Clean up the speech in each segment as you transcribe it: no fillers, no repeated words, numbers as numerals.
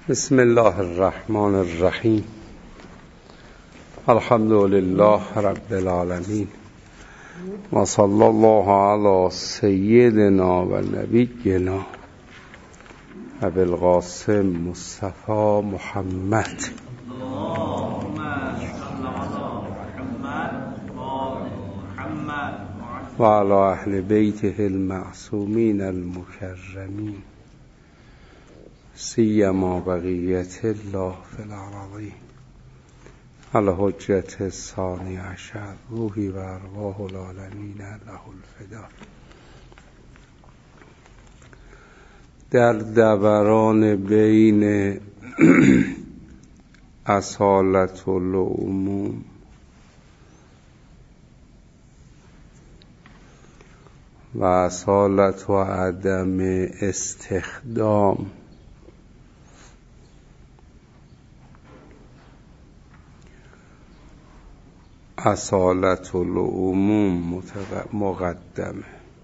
بسم الله الرحمن الرحیم. الحمد لله رب العالمین و صلی الله علی سیدنا و نبینا ابی القاسم مصطفی محمد و علی اهل بیته المعصومین المکرمین سیما بقیت الله فی الارضین الحجة الثانی عشر روحی و ارواح العالمین له الفدا. در دوران بین اصالة العموم و اصالة و عدم استخدام اصالة العموم مقدمه.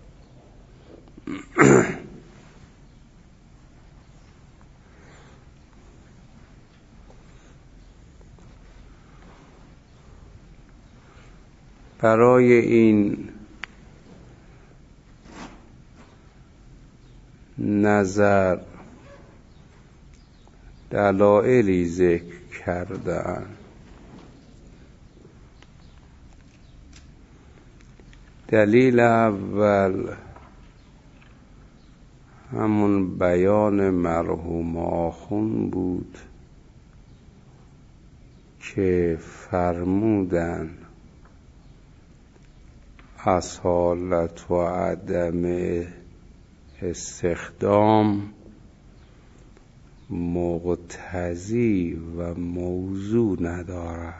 برای این نظر دلایلی ذکر کرده‌اند. دلیل اول همون بیان مرحوم آخوند بود که فرمودن اصالت و عدم استخدام مقتضی و موضوع ندارد.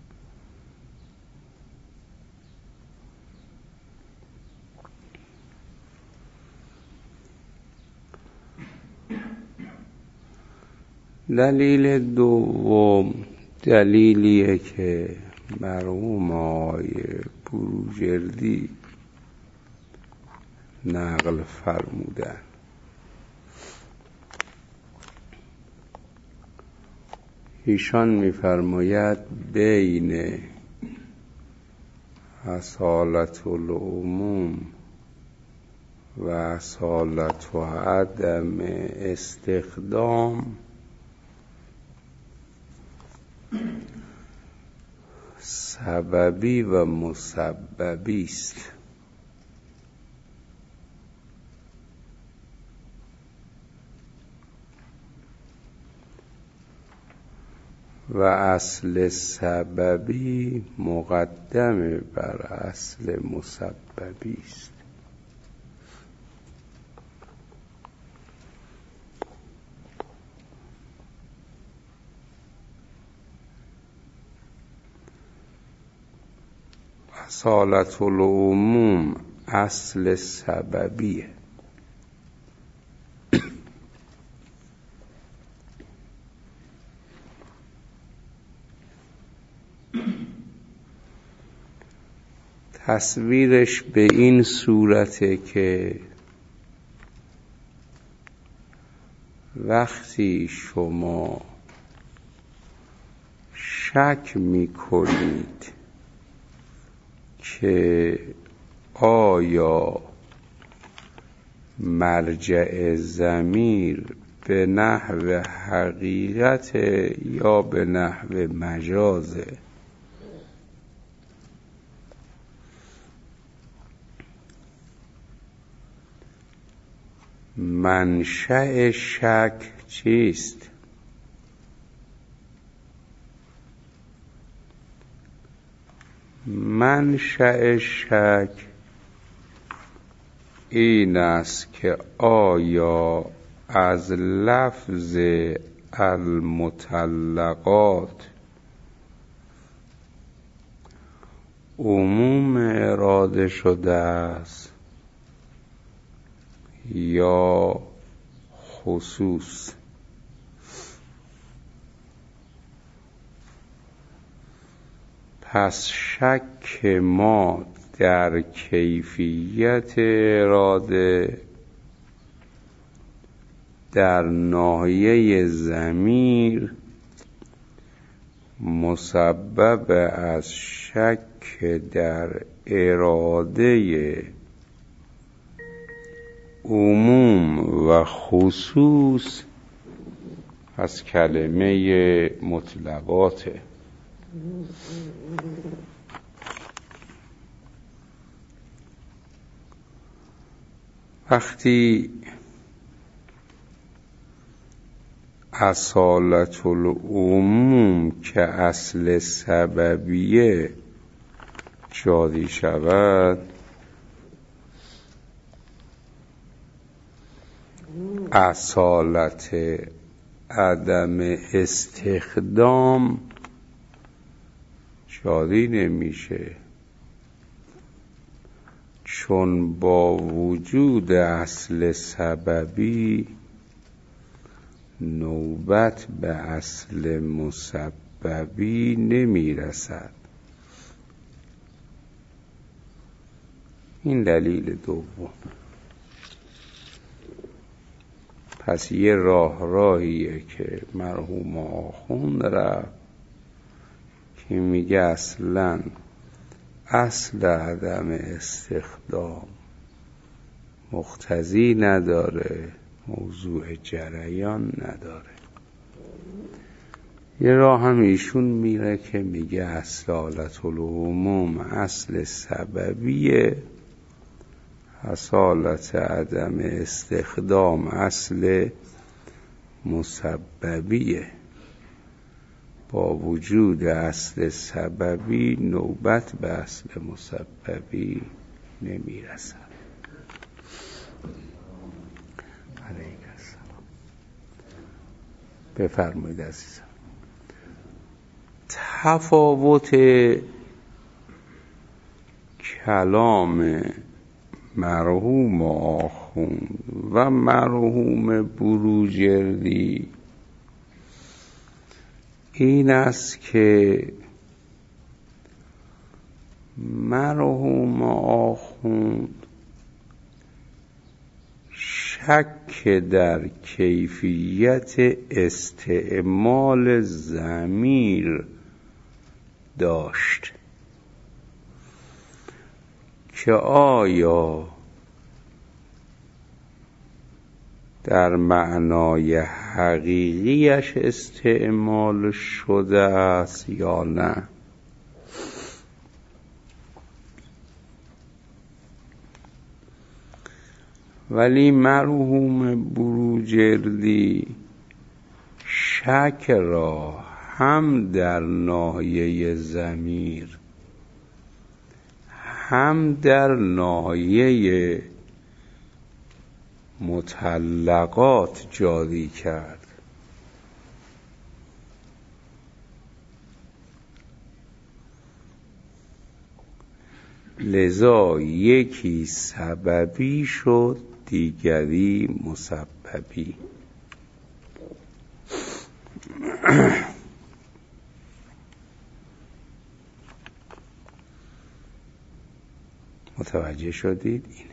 دلیل دوم دلیلیه که مرحوم آقای بروجردی نقل فرمودن. ایشان می‌فرماید بین اصالة العموم و اصالة و عدم استخدام سببی و مسببی است. و اصل سببی مقدم بر اصل مسببی است. اصالة العموم اصل سببیه. تصویرش به این صورته که وقتی شما شک می‌کنید که آیا مرجع ضمیر به نحو حقیقت یا به نحو مجازه، منشأ شک چیست؟ منشأ شک این است که آیا از لفظ المطلقات عموم اراده شده است یا خصوص. پس شک ما در کیفیت اراده در ناحیه ضمیر مسبب از شک در اراده عموم و خصوص از کلمه مطلقاته. وقتی اصالت العموم که اصل سببیه جاری شود، اصالت عدم استخدام جاری نمیشه، چون با وجود اصل سببی نوبت به اصل مسببی نمیرسد. این دلیل دوم. پس یه راهیه که مرحوم آخوند رفت که میگه اصلا اصل عدم استخدام مقتضی نداره، موضوع جریان نداره. یه راه هم ایشون میره که میگه اصالت العموم اصل سببیه، اصالت عدم استخدام اصل مسببیه، با وجود اصل سببی نوبت به اصل مسببی نمیرسد. علیک السلام. بفرمایید عزیزم. تفاوت کلام مرحوم آخوند و مرحوم بروجردی این است که مرحوم آخوند شک در کیفیت استعمال ضمیر داشت که آیا در معنای حقیقیش استعمال شده است یا نه. ولی مرحوم بروجردی شک را هم در ناحیه ضمیر هم در ناحیه مطلقات جاری کرد. لذا یکی سببی شد، دیگری مسببی. متوجه شدید؟ اینه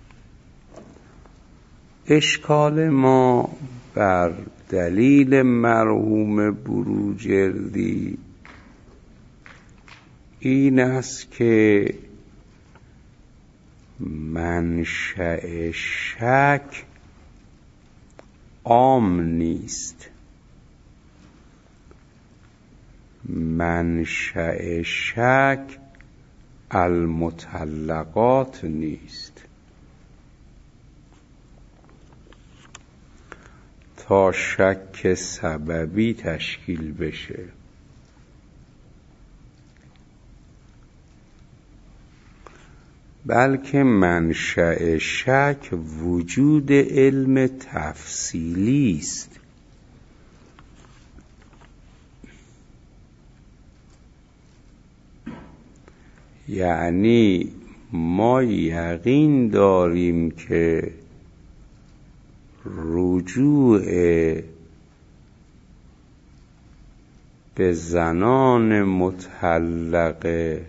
اشکال ما بر دلیل مرحوم بروجردی این است که منشأ شک عام نیست، منشأ شک المطلقات نیست. تا شک سببی تشکیل بشه بلکه منشأ شک وجود علم تفصیلی است. یعنی ما یقین داریم که رجوع به زنان مطلقه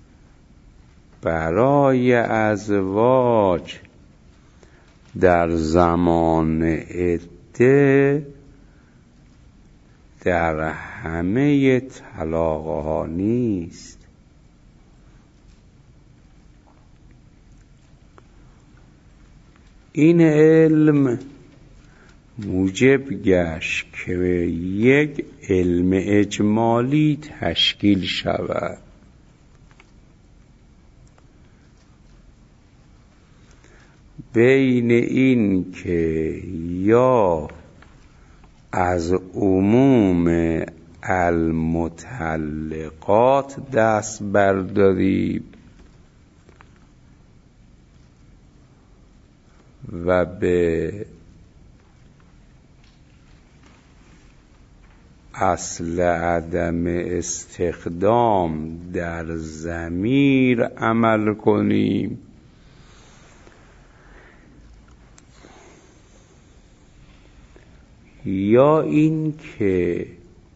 برای ازواج در زمان ماده در همه طلاقها نیست. این علم موجب گشت که یک علم اجمالی تشکیل شود. بین این که یا از عموم المتعلقات دست برداریم و به اصل عدم استخدام در ضمیر عمل کنیم، یا این که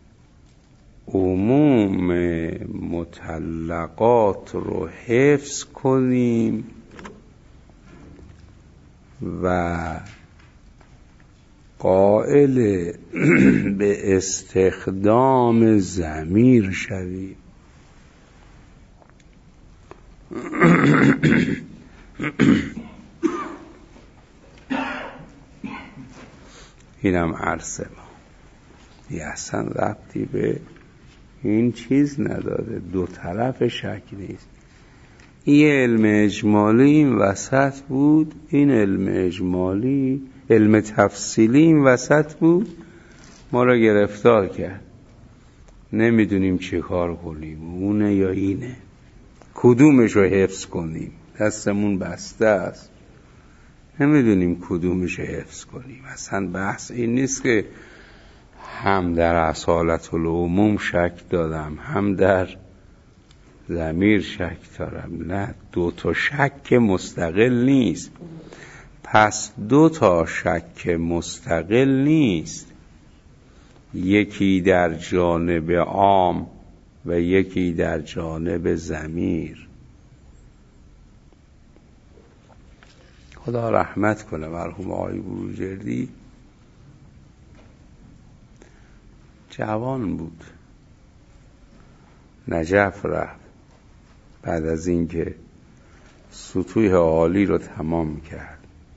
عموم مطلقات رو حفظ کنیم و قائل به استخدام ضمیر شویم. اینم عرصه ما یه اصلا ربطی به این چیز نداره، دو طرف شک نیست. این علم اجمالی این وسط بود، این علم اجمالی علم تفصیلی این وسط بود، ما را گرفتار کرد. نمیدونیم چه کار کنیم، اونه یا اینه، کدومش رو حفظ کنیم، دستمون بسته است، نمیدونیم کدومش رو حفظ کنیم. اصلا بحث این نیست که هم در اصالت العموم شک دارم هم در ضمیر شک دارم، نه، دو تا شک مستقل نیست. پس دو تا شک مستقل نیست، یکی در جانب عام و یکی در جانب ضمیر. خدا رحمت کنه مرحوم آقای بروجردی، جوان بود، نجف رفت بعد از اینکه سطوح عالی رو تمام کرد.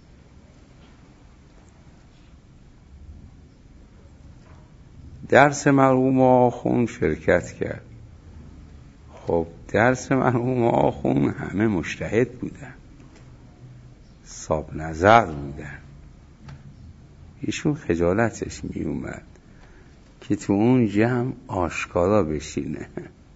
درس مرحوم آخوند شرکت کرد. خب درس مرحوم آخوند همه مجتهد بودن، صاحب نظر بودن. ایشون خجالتش می اومد که تو اون جمع آشکارا بشینه.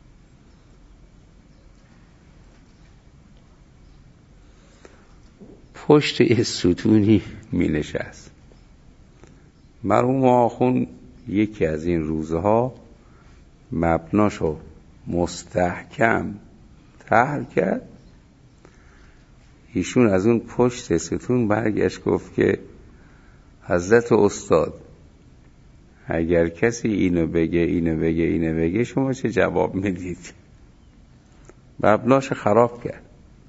پشت یه ستونی می نشست. مرحوم آخوند یکی از این روزها مبناشو مستحکم طرح کرد. ایشون از اون پشت ستون برگشت گفت که حضرت استاد، اگر کسی اینو بگه شما چه جواب میدید؟ مبناش خراب کرد.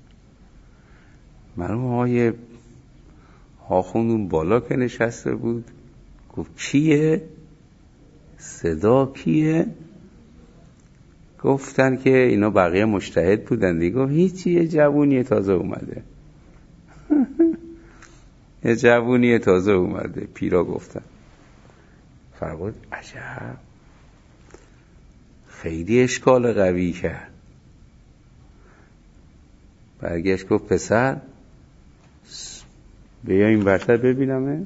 مرحوم آقای آخوند اون بالا که نشسته بود گفت کیه؟ صدا کیه؟ گفتن که اینا بقیه مجتهد بودن دیگه. گفت هیچی، یه جوونی تازه اومده. یه جوونی تازه اومده. پیرا گفتن. فرمود عجب، خیلی اشکال قوی کرد. برگشت گفت پسر بیا این برتر ببینمه.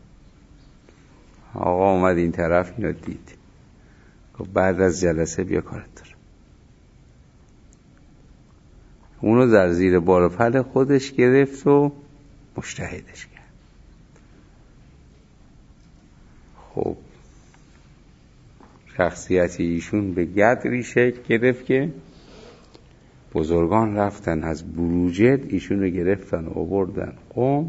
آقا اومد این طرف، اینو دید. گفت بعد از جلسه بیا کارت دارم. اونو در زیر بار پل خودش گرفت و مجتهدش کرد. خب شخصیت ایشون به قدری شکل گرفت که بزرگان رفتن از بروجرد ایشون رو گرفتن و آوردن قم.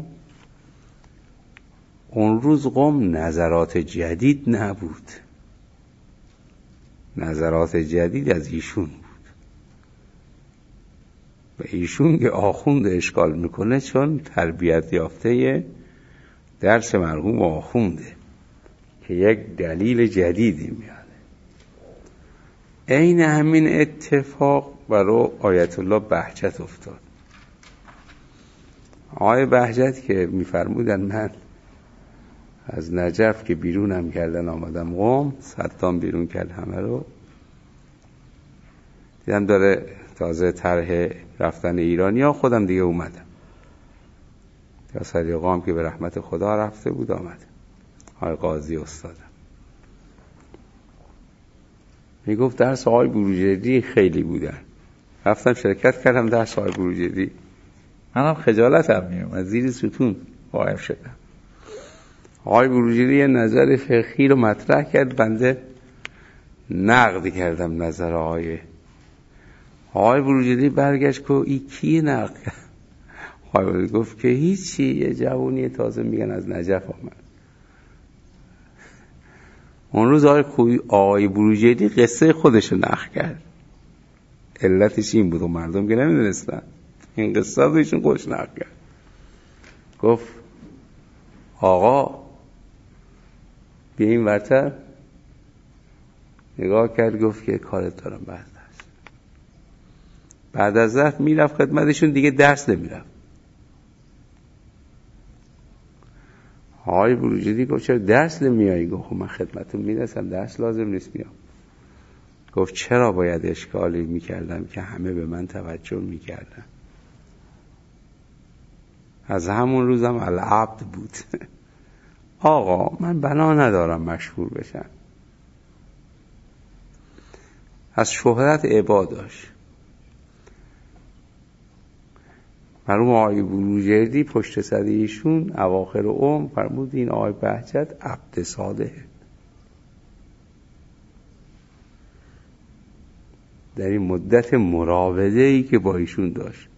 اون روز قم نظرات جدید نبود، نظرات جدید از ایشون بود. و ایشون که آخوند اشکال میکنه چون تربیت یافته درس مرحوم آخونده. که یک دلیل جدیدی میاد. عین همین اتفاق برای آیت الله بهجت افتاد. آقای بهجت که میفرمودن من از نجف که بیرونم کردن آمدم قم، صدام بیرون کرد همه رو، دیدم داره تازه طرح رفتن ایرانیا، خودم دیگه اومدم. یا سریقام که به رحمت خدا رفته بود آمد. آقای قاضی استادم میگفت درس آقای بروجردی خیلی بودن، رفتم شرکت کردم درس آقای بروجردی، منم خجالتم میومد زیر ستون قائم شدم. آقای بروجردی یه نظر فقهی رو مطرح کرد، بنده نقد کردم نظر آقای بروجردی برگشت که این کی نقد کرد؟ آقای بروجردی گفت که هیچی، یه جوونی تازه میگن از نجف آمد. اون روز آقای بروجردی قصه خودش رو نقل کرد، علتش این بود و مردم که نمیدونستن، این قصه رو ایشون خودش نقل کرد. گفت آقا بیا این ورتر، نگاه کرد گفت که کارت دارم بعد از ظرف میرفت خدمتشون، دیگه درس نمیرفت. آقای بروجردی گفت چرا درس نمیایی؟ گفت من خدمتون میرسم، درس لازم نیست میام. گفت چرا باید اشکالی میکردم که همه به من توجه میکردن؟ از همون روزم العبد بود. آقا من بنا ندارم مشهور بشم. از شهرت عباد داشت. مرحوم آقای بروجردی پشت سر ایشون اواخر عمر فرمود این آقای بهجت عبد صالحه. در این مدت مراوده‌ای که با ایشون داشت.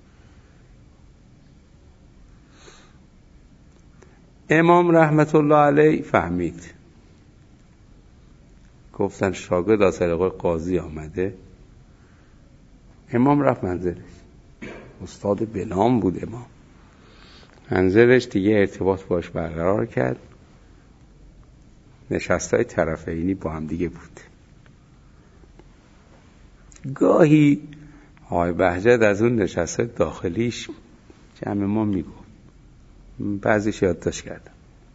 امام رحمت الله علیه فهمید، گفتن شاگرد از طریق قاضی آمده. امام رفت منزلش، استاد بلام بود امام، منزلش دیگه ارتباط باش برقرار کرد. نشستای طرفینی با هم دیگه بود. گاهی آقای بهجت از اون نشسته داخلیش جمع ما میگو، بعضیش یادداشت کردم،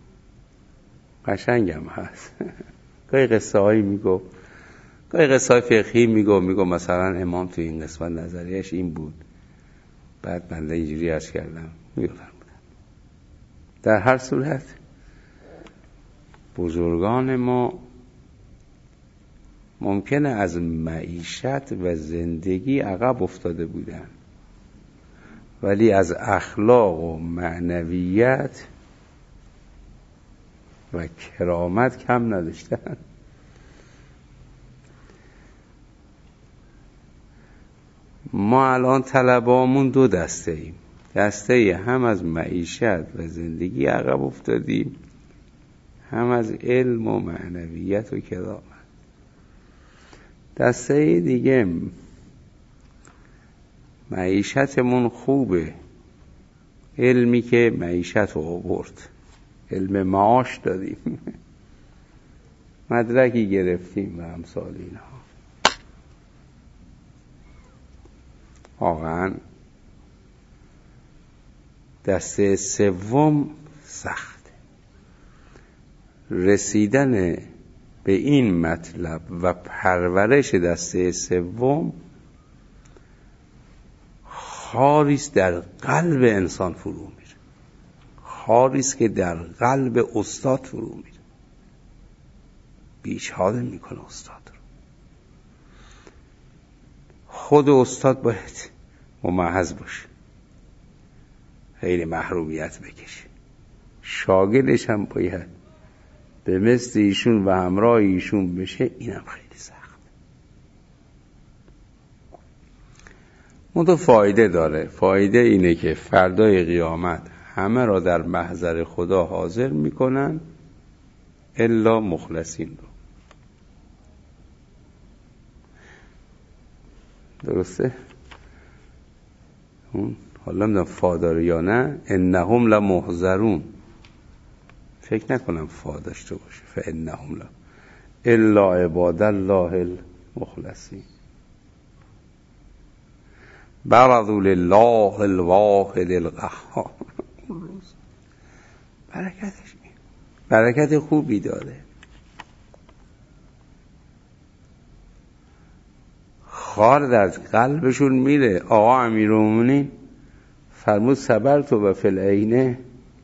قشنگم هست. گاهی قصه هایی میگو، گاهی قصه های فقهی میگو مثلا امام تو این قسمت نظریش این بود، بعد بنده اینجوری عرض کردم میفرمودم. در هر صورت بزرگان ما ممکنه از معیشت و زندگی عقب افتاده بودن، ولی از اخلاق و معنویت و کرامت کم نداشتن. ما الان طلبامون دو دسته ایم، دسته هم از معیشت و زندگی عقب افتادیم، هم از علم و معنویت و کرامت. دسته دیگه معیشتمون خوبه، علمی که معیشت رو آورد، علم معاش داریم، مدرکی گرفتیم و امثال اینها. واقعا دسته سوم سخت. رسیدن به این مطلب و پرورش دسته سوم خاریست در قلب انسان فرو میره، خاریست که در قلب استاد فرو میره، بیچاره میکنه استاد رو. خود استاد باید ممحض باشه، خیلی محرومیت بکشه، شاگردش هم باید به مثل ایشون و همراه ایشون بشه، اینم خیلی سخت. اون فایده داره. فایده اینه که فردای قیامت همه را در محضر خدا حاضر میکنن الا مخلصین رو. درسته؟ اون حالا نمیدونم فاداره یا نه، انهم لمحضرون، فکر نکنم فا داشته باشه. فانهم لا الا عباد الله المخلصین برزوا لله الواحد القهار. برکتش برکت خوبی داره. خار در قلبشون میره. آقا امیرالمومنین فرمود صبرت و فی العین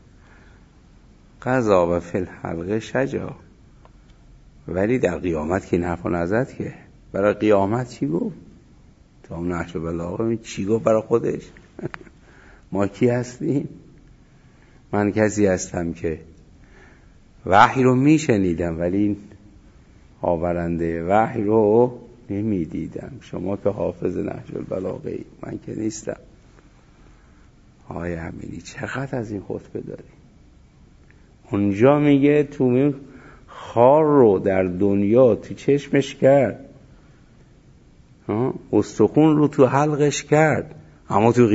قضا و فی الحلقه شجا. ولی در قیامت که نفع نزد که برای قیامت چی گفت؟ تا اون نحش بلاغه چی گفت برای خودش؟ ما کی هستیم؟ من کسی هستم که وحی رو میشنیدم ولی آورنده وحی رو نمیدیدم. شما که حافظ نهج البلاغه ای، من که نیستم. آقای امینی چقدر از این خطبه داری؟ اونجا میگه تو خار رو در دنیا تو چشمش کرد، استخون رو تو حلقش کرد، اما تو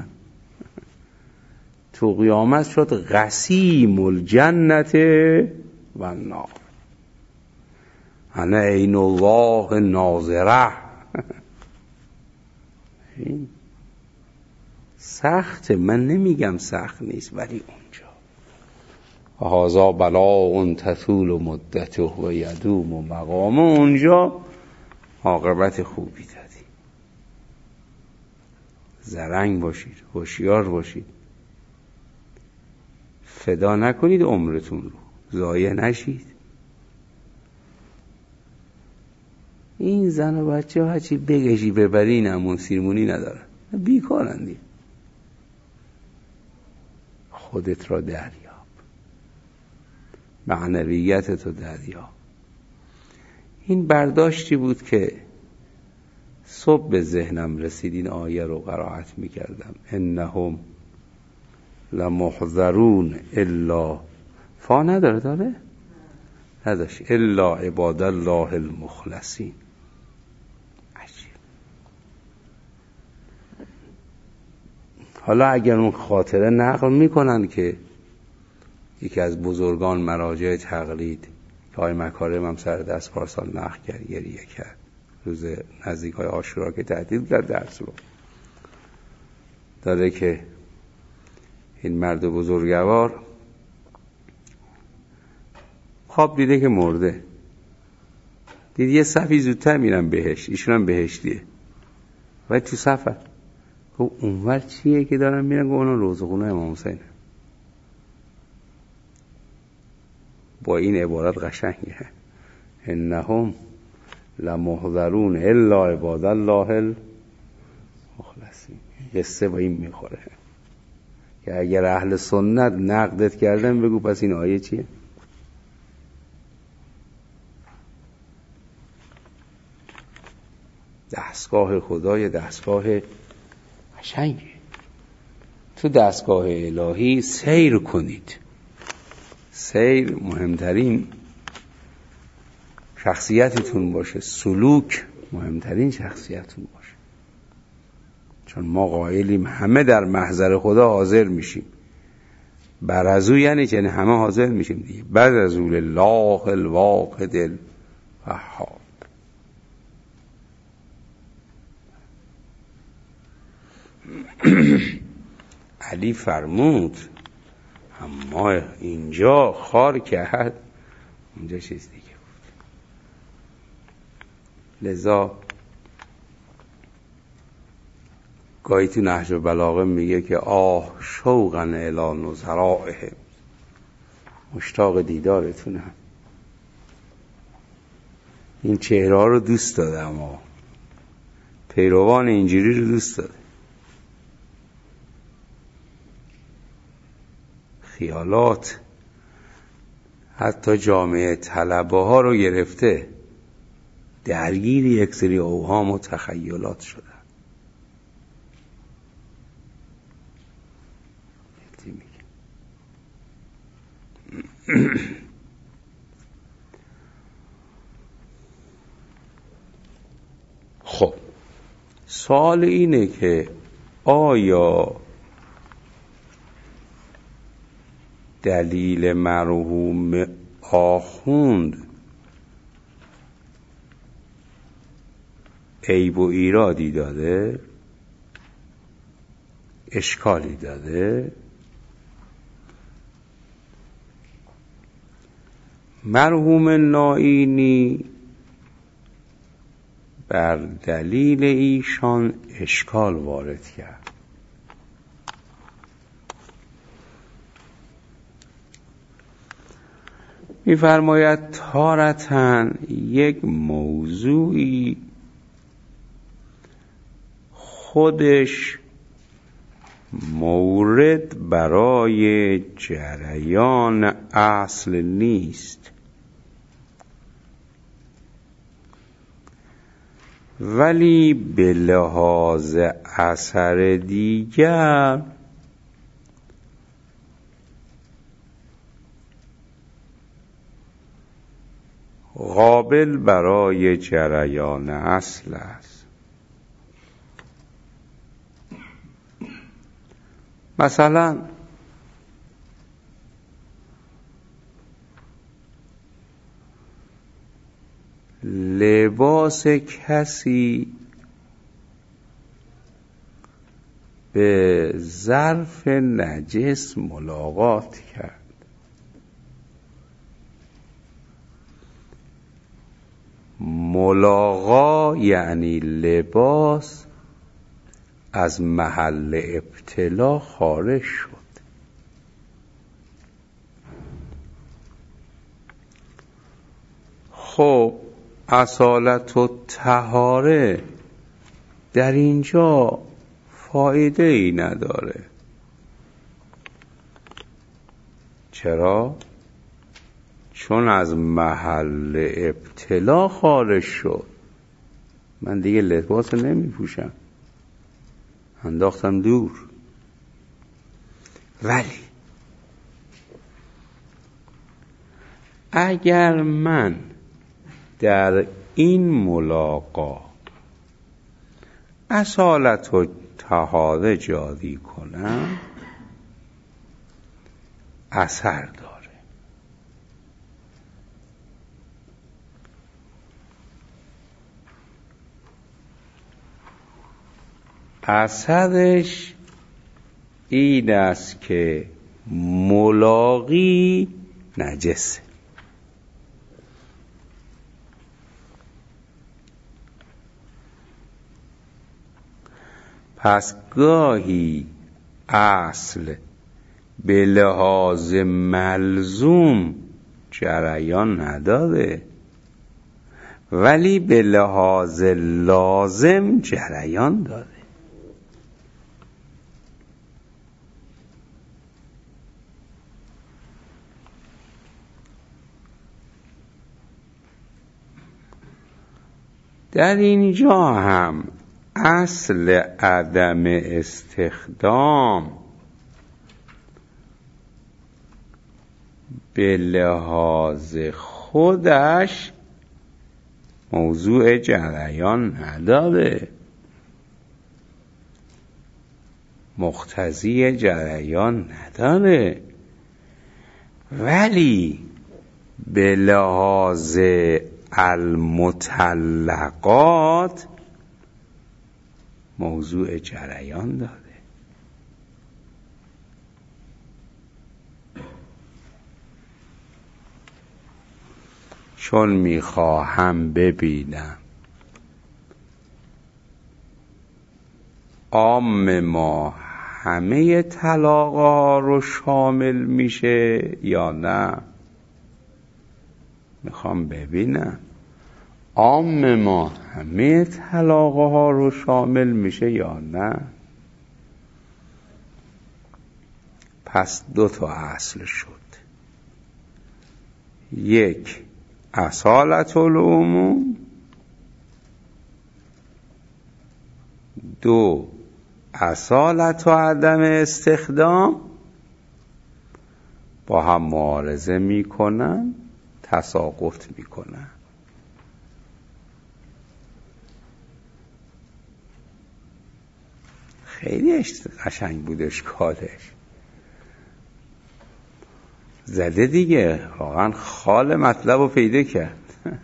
قیامت شد قسیم الجنت و النار. انا عین الله ناظره. سخت، من نمیگم سخت نیست، ولی اونجا هذا بلاء تطول مدته و یدوم و مقامه، اونجا عاقبت خوبی دادی. زرنگ باشید، هوشیار باشید، فدا نکنید عمرتون رو، ضایع نشید. این زن و بچه ها هرچی بگشی ببری نمون سیرمونی ندارن، بیکارندی. خودت را دریاب، معنویتت رو دریاب. این برداشتی بود که صبح به ذهنم رسید. این آیه رو قرائت میکردم. انهم لمحضرون الا فا نداره داره؟ نداشت. الا عباد الله المخلصین. عجیب. حالا اگر اون خاطره نقل میکنن که یکی از بزرگان مراجع تقلید که آقای مکارم هم سر دست پارسال نقل کرد، گریه کرد روز نزدیک های عاشورا که تهدید کرد درس رو داره که این مرد بزرگوار خواب دیده که مرده، دید یه صفی زودتر میرن بهشت، ایشون هم بهشتیه و تو صفه گفت اونور چیه که دارن میرن؟ گفت اونو روزخونه امام حسینه. با این عبارت قشنگه، انهم لمحضرون الا عباد الله المخلصین. قصه با این میخوره که اگر اهل سنت نقدت کردن بگو پس این آیه چیه؟ دستگاه خدای دستگاه قشنگه. تو دستگاه الهی سیر کنید. سیر مهمترین شخصیتتون باشه، سلوک مهمترین شخصیتتون باشه. چون ما قائلیم همه در محضر خدا حاضر میشیم. برزو یعنی که همه حاضر میشیم دیگه. برزو لله الواحد القهار. علی فرمود اما اینجا خار کرد، اونجا چیز دیگه بود. لذا گاهی تو نهج البلاغه میگه که آه شوقا الی نظرائه، مشتاق دیدارتونم. این چهره ها رو دوست داره، اما پیروان اینجوری رو دوست داره. خیالات حتی جامعه طلبه ها رو گرفته، درگیر یک سری اوهام و تخیلات شده. خب سوال اینه که آیا دلیل مرحوم آخوند عیب و ایرادی داده؟ اشکالی داده؟ مرحوم نائینی بر دلیل ایشان اشکال وارد کرد. می‌فرماید تارةً یک موضوعی خودش مورد برای جریان اصل نیست، ولی به لحاظ اثر دیگر قابل برای جریان اصل است. مثلا لباس کسی به ظرف نجس ملاقات کرد، ملاقا یعنی لباس از محل ابتلا خارج شد. خب اصالت و طهاره در اینجا فایده ای نداره. چرا؟ چون از محل ابتلا خارج شد. من دیگه لباس نمی پوشم، انداختم دور. ولی اگر من در این ملاقات اصالت و طهاره جاری کنم، اثر داره. اثرش این است که ملاقی نجسه. پس گاهی اصل به لحاظ ملزوم جریان نداره، ولی به لحاظ لازم جریان داره. در اینجا هم اصل عدم استخدام به لحاظ خودش موضوع جریان نداره، مقتضی جریان نداره، ولی به لحاظ المطلقات موضوع جریان داره. چون میخواهم ببینم عام ما همه طلاق ها رو شامل میشه یا نه، میخوام ببینم عام ما همه طلاق ها رو شامل میشه یا نه. پس 2 اصل شد. 1 اصالت العموم، 2 اصالت و عدم استخدام با هم معارضه میکنن، تساقط میکنن. خیلی قشنگ بود اشکالش. زده دیگه، واقعا خال مطلب رو پیدا کرد.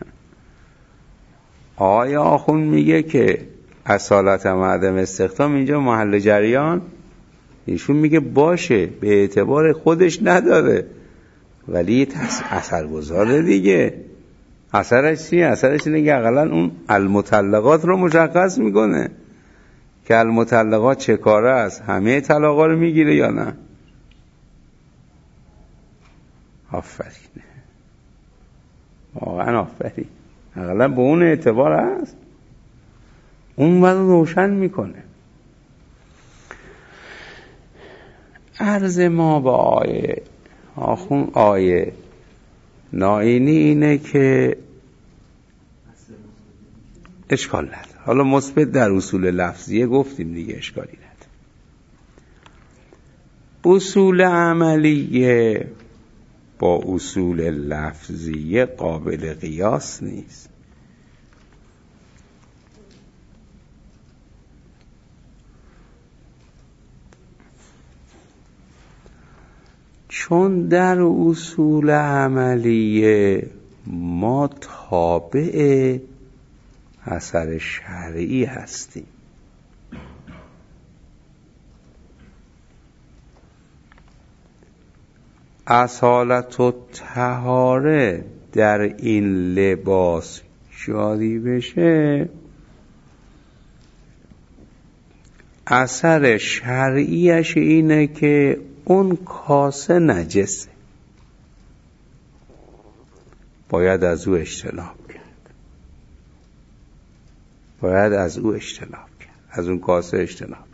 آقای آخوند میگه که اصالت و عدم استخدام اینجا محل جریان، ایشون میگه باشه به اعتبار خودش نداره ولی اثر گذاره دیگه. اثرش چیه؟ اثرش اینه که اقلا اون المطلقات رو مشخص میکنه که المطلقات چه کاره است، همه طلاقا رو میگیره یا نه. آفرین، واقعا آفرین. اقلا به اون اعتبار هست، اون وقت روشن میکنه. عرض ما با آیه نائینی اینه که اشکال نداره. حالا مثبت در اصول لفظیه گفتیم دیگه، اشکالی نداره. اصول عملیه با اصول لفظیه قابل قیاس نیست. چون در اصول عملیه ما تابع اثر شرعی هستیم. اصالت و طهاره در این لباس جاری بشه، اثر شرعیش اینه که اون کاسه نجسه، باید از او اجتناب کرد، باید از او اجتناب کرد، از اون کاسه اجتناب کرد.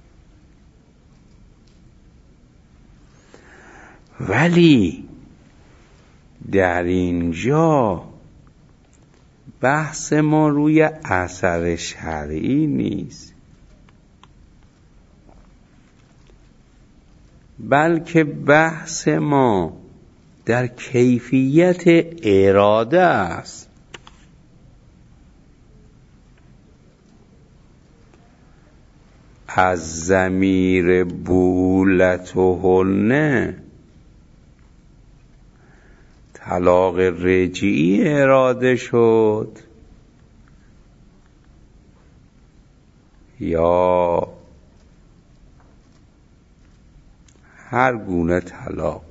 ولی در اینجا بحث ما روی اثر شرعی نیست، بلکه بحث ما در کیفیت اراده است. از ضمیر بولتهن طلاق رجعی اراده شد یا هر گونه طلاق.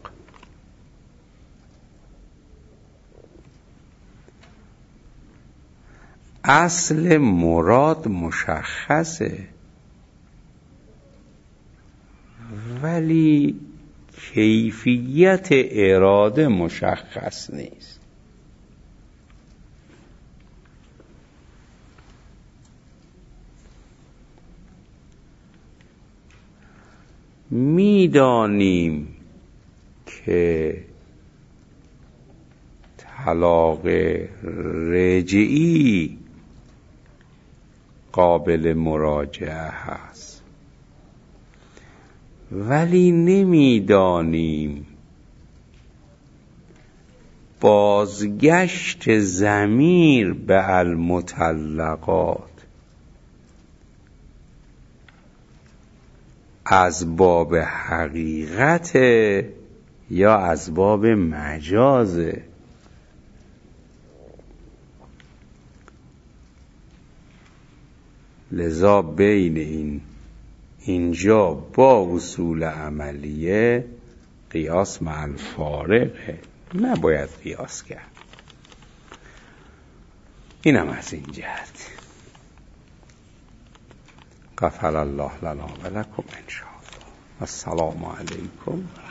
اصل مراد مشخصه ولی کیفیت اراده مشخص نیست. میدانیم که طلاق رجعی قابل مراجعه هست، ولی نمیدانیم بازگشت ضمیر به المطلقات از باب حقیقت یا از باب مجازه. لذا بین اینجا با اصول عملیه قیاس مع الفارقه، نباید قیاس کرد. اینم از این جهت. غفر الله لنا و لکم ان شاء الله. السلام علیکم.